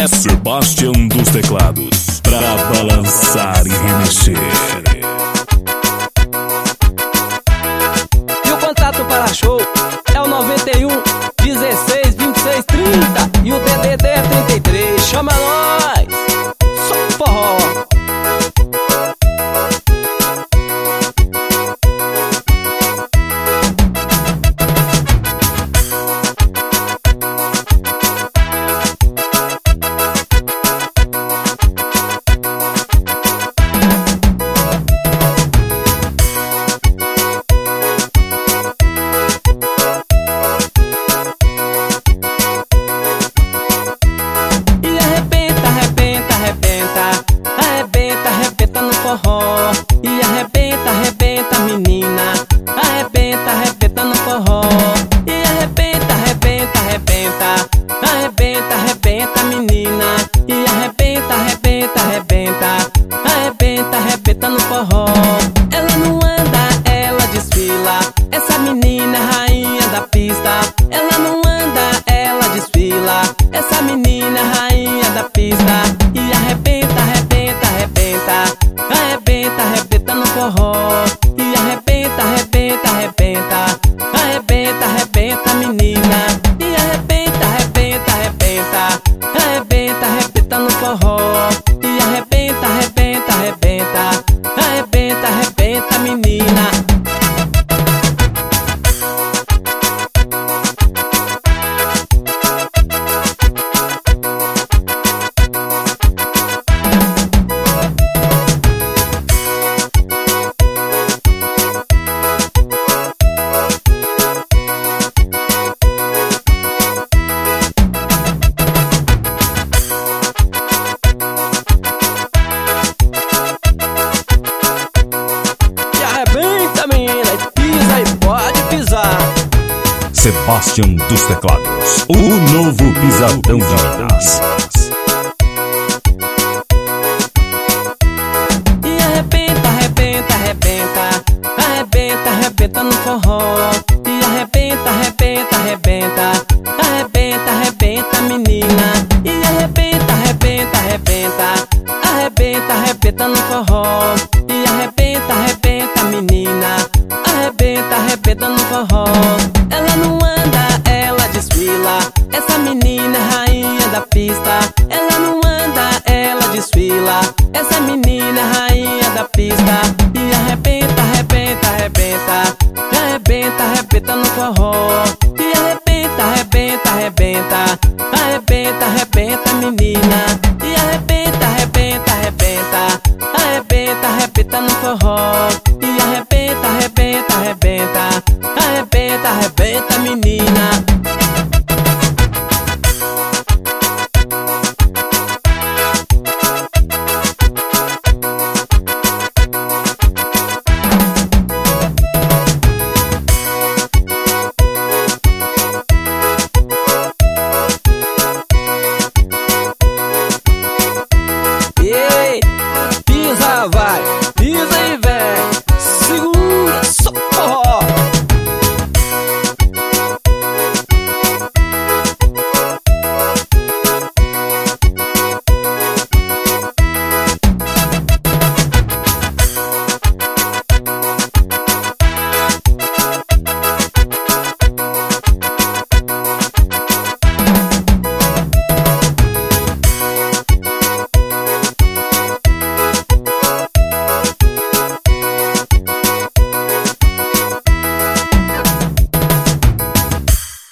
Sebastião dos teclados, pra balançar e remexer. E o contato para show é o 91 16 26 30 e o DDD é 33. Chama nós, só forró. E arrebenta, arrebenta menina, arrebenta, arrebenta no forró. E arrebenta, arrebenta, arrebenta, arrebenta, arrebenta menina. E arrebenta, arrebenta, arrebenta, arrebenta, arrebenta no forró. Ela não anda, ela desfila, essa menina é rainha da pista. Ela não anda, ela desfila, essa menina é rainha da pista. E arrebenta, arrebenta, arrebenta, arrebenta, arrebenta no forró. E arrebenta, arrebenta, arrebenta, arrebenta, arrebenta menina. E arrebenta, arrebenta, arrebenta, arrebenta, arrebenta no forró. E arrebenta, arrebenta, arrebenta, arrebenta, arrebenta menina. Sebastião dos teclados, o novo pisadão de Minas. E arrebenta, arrebenta, arrebenta, arrebenta, arrebenta no forró. E arrebenta, arrebenta, arrebenta, arrebenta, arrebenta menina. E arrebenta, arrebenta, arrebenta, arrebenta, arrebenta no forró. E arrebenta, arrebenta menina, arrebenta, arrebenta no forró. Ela não anda, ela desfila, essa menina é rainha da pista. Ela não anda, ela desfila, essa menina é rainha da pista. E arrebenta, arrebenta, arrebenta, arrebenta, arrebenta no forró. E arrebenta, arrebenta, arrebenta, arrebenta, arrebenta menina. E arrebenta, arrebenta, arrebenta, arrebenta, arrebenta no forró. E arrebenta, arrebenta, arrebenta, arrebenta, arrebenta